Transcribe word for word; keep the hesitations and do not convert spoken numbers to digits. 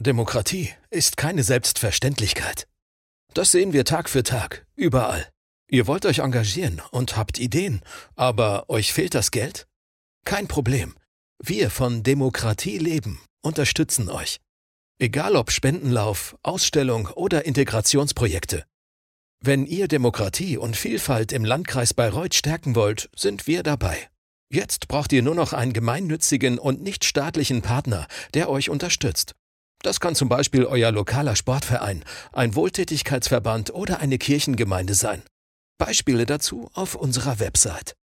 Demokratie ist keine Selbstverständlichkeit. Das sehen wir Tag für Tag, überall. Ihr wollt euch engagieren und habt Ideen, aber euch fehlt das Geld? Kein Problem. Wir von Demokratie leben unterstützen euch. Egal ob Spendenlauf, Ausstellung oder Integrationsprojekte. Wenn ihr Demokratie und Vielfalt im Landkreis Bayreuth stärken wollt, sind wir dabei. Jetzt braucht ihr nur noch einen gemeinnützigen und nichtstaatlichen Partner, der euch unterstützt. Das kann zum Beispiel euer lokaler Sportverein, ein Wohltätigkeitsverband oder eine Kirchengemeinde sein. Beispiele dazu auf unserer Website.